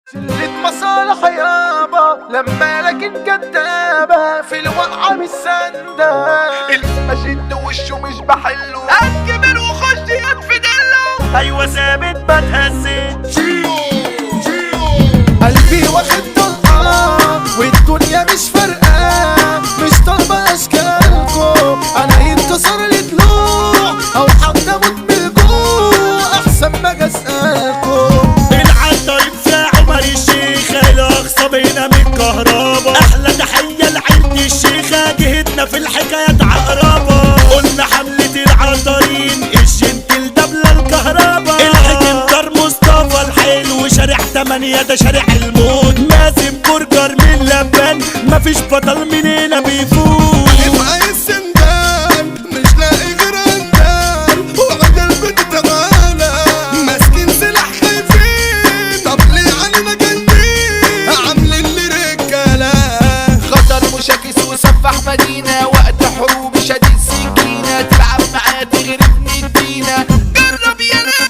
شلة مصالح يابا لما لكن كدابة في الوقعة مش سندة المشد وشه مش بحله أكبر وخش يد في دله ايوه ثابت ما تهزتش قلبي واخد طلقة والدنيا مش فارقة مش طالبة أشكالكم أنا ينتصر لي طلوع أو حتى أموت من الجوع أحسن ما أجي أسألكم. العطار بتاع عمر الشيخة الأقصى بينا من الكهربا أحلى تحية لعيلة الشيخة جهتنا في الحكايات عقربة قلنا حملة العطارين الجنتل دبلة الكهربا الحكم دار مصطفى الحلو شارع 8 ده شارع الموت مازن برجر من لبان مفيش بطل مننا بيفوت يبقى السندان مش لاقي غير اندان وعند البنت تعالى ماسكين سلاح خايفين طب ليه علينا جايين عاملين لي رجاله خطر مشاكس وسفح مدينة وقت حروب شديد سكينة تلعب معاه تغربني الدينة جرب يلا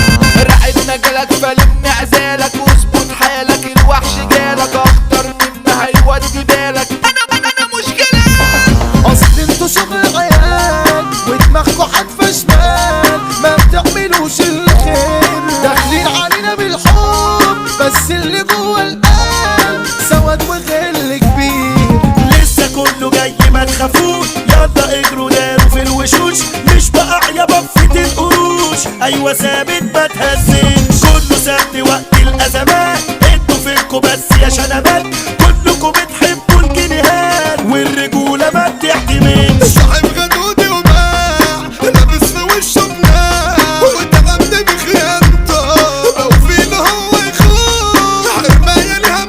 رعدنا جالك فلم عزالك واظبط حالك الوحش جالك اخطر مما هيودي بالك انا مشكلة اصل انتوا شغل عيال ودماغكوا حدفة شمال ما بتعملوش الخير داخلين علينا بالحب بس اللي جوه القلب سواد وغل كبير لسه كله جاي ما تخافوش يلا اجروا داروا في الوشوش مش بقى يابا في القروش ايوه ثابت ما تهزتش كله سد وقت الازمات انتوا فينكوا بس يا شنبات كلكوا بتحبوا الجنيهات والرجوله ما بتحتملش صاحب غدودي وباع لابس في وشه بناع وتعبني بخيانته لو فينا هو يخون حرمايه ليها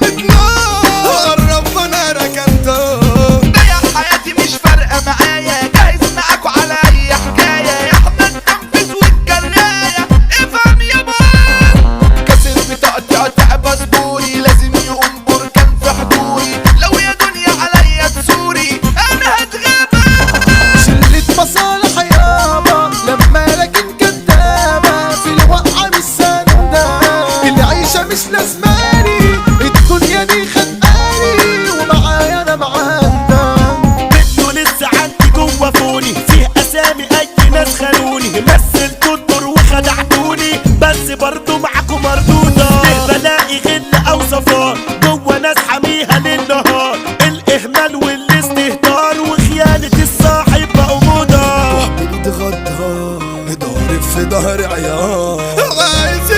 بتنار قرب وانا ركنته ضيع حياتي مش فارقة معايا جاهز معاكوا على أي حكاية يا أحمد تنفذ والجراية افهم يا بابا كسر بطاقتي قطع باسبوري لازم يقوم بركان في حضوري لو يا دنيا عليا تزوري أنا هتغابى شلة مصالح يابا لما لكن كدابة في الوقعة مش سندة العيشة مش لازماني الدنيا دي خدقاني ومعايا أنا معانا انتوا لسه عندي جوه فوني فيه اسامي اي ناس خانوني مثلتوا الدور وخدعتوني بس برضو معاكم مردودة بلاقي غل او صفار جوه ناس حاميها للنهار الاهمال والاستهتار وخيانة الصاحب بقوا موضة بيتغدى ضارب في ظهر عيال عايز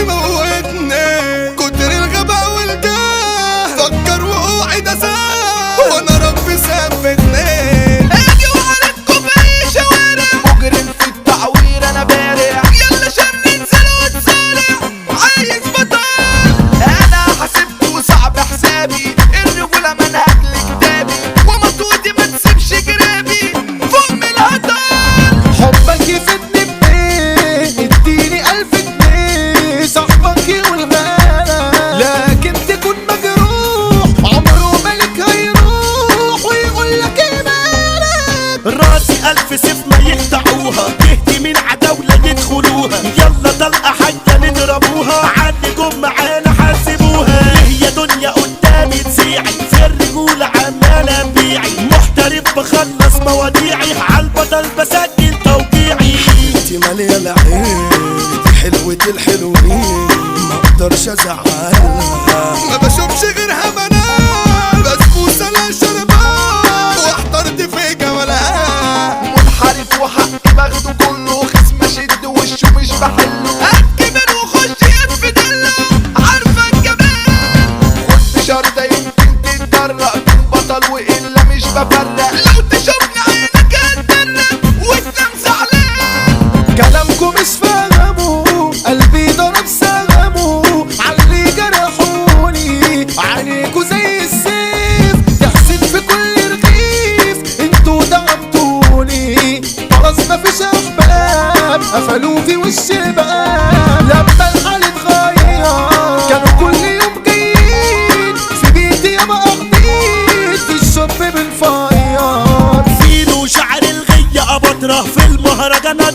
يموتني كتر الغباء والجاه فكر وقعد اساه وانا ربي ثبتني اجي وعليكم في شوارع مجرم في التعوير انا بارع يلا شر انزل واتسارع عايز بطل انا حسبت وصعب حسابي الرجولة منهج لكتابي ومطوتي ما تسيبش جرابي فوق من الهطل حبك يفيدني بإيه اديني 1000 جنيه صاحبك يقول غالى لكن تكون مجروح عمره مالك هيروح ويقول لك ايه مالك راسي الف سيف ما يقطعوها تهدي من عداولة يدخلوها يلا طلقة حاجة نضربوها عندكم معانا حاسبوها هي دنيا قدامي تسيعي في الرجولة عمالة نبيعي محترف بخلص مواضيعي عالبطل بسجل توقيعي انتي مالية العين دي حلوة الحلوين ما اقدرش ازعلها ما بشوفش غيرها بنات بسبوسة لا شربان واحترت في جمالها منحرف وحقي باخده كله خصم اشد وشه مش بحله اتكبر وخش يد في دله عارفه الجمال خد شرطه يمكن تتجرأ تكون بطل والا مش بفرق لو تشوفني عينك هتدرق وتنام زعلان كلامكم مش فاهمه قلبي ضرب سلامه عاللي جرحوني عينيكوا زي السيف تحسد في كل رغيف انتوا تعبتوني خلاص مفيش احباب قفلوا في وش الباب لما الحال اتغير كانوا كل يوم جايين في بيتي ياما قضيت في الشرب بالفيار فيلو شعر الغية أبطره في المهرجانات ده احنا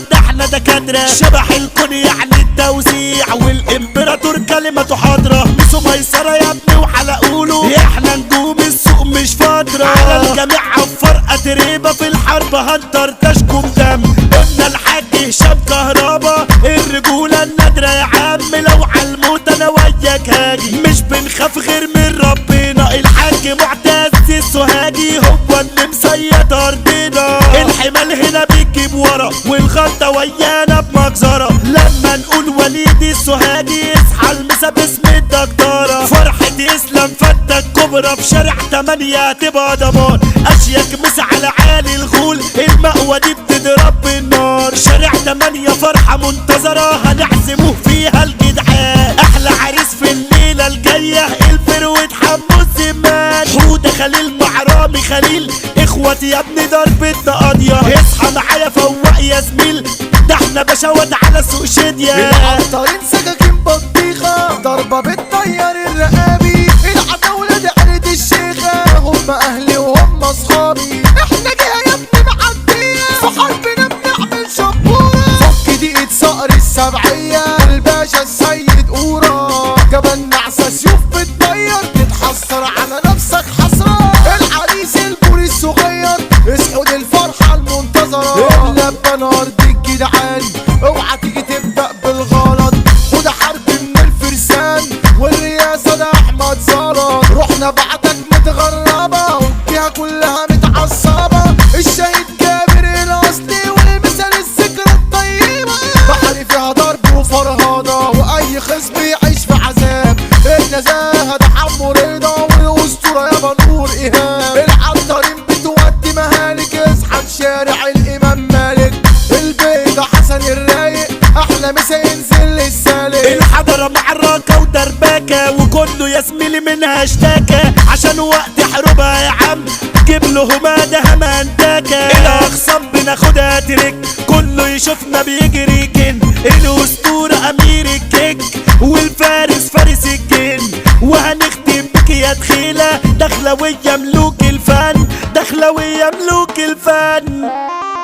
احنا دكاترة شبح الكون يعني التوزيع والامبراطور كلمته حاضرة ميسو ميسرة يا ابني وحلقوله احنا نجوم السوق مش فترة على الجميع عفر قتريبة في الحرب هنطر تشكم دم قلنا الحاج هشام كهربا الرجولة النادرة يا عم لو عالموت انا وياك هاجي مش بنخاف غير من ربنا الحاج معتز السوهاجي هو اللي مسيد ارضنا الحمال هنا بيجيب ورا والغلطة ويانا بمجزرة لما نقول وليد السوهاجي اصحى المسا باسم الدكتورة فرحة اسلام فتة كبرى في شارع 8 تبقى ضمان اشيك مسا على عالي الغول المقوى دي بتضرب بالنار شارع 8 فرحة منتظرة هنعزموه فيها الجدعان احلى عريس في الليلة الجاية الفروة حمو الزمان حودة خليل مع رامي خليل اخواتي يا ابني ضربتنا قاضية اصحى معايا فوق يا زميل ده احنا بشوات على سوق شدية العطارين سكاكين بطيخة ضربة بتطير الرقابي العتاولة دي عيلة الشيخة هم اهلي وهم اصحابي احنا جهة يا ابني معدية في حربنا بنعمل شبورة فك دقيقة صقر السبعية الباشا السيد قورة جبل نعسة سيوف بتطير تتحسر على نفسك حسرة العريس البوري الصغير اسحد الفرحة المنتظرة اللبة نار دي الجدعان اوعى تيجي تبدأ بالغلط وده حرب من الفرسان والرئاسة ده احمد زلط رحنا بعدك متغربة والجهة كلها متعصبة الشهيد جابر الاصلي والمثال الذكرى الطيبة بحري فيها ضرب وفرهضة واي خصم يعيش في عذاب النزاهة ده حمو رضا والاسطورة يابا نور ايهاب العطارين بتودي مهالك اصحى شارع الامام مالك البيضة حسن الرايق احلى مسا ينزل للسالك الحضرة معركة ودربكة وكله يا زميلي منها اشتكى عشان وقت حروبها يا عم جيب له همادة همانتكة الاخصام بناخدها ترك كله يشوفنا بيجري جن الاسطورة امير الكيك والفارس فارس الجن وهنختم بك يا دخيلة دخلوية ملوك الفن دخلوية ملوك الفن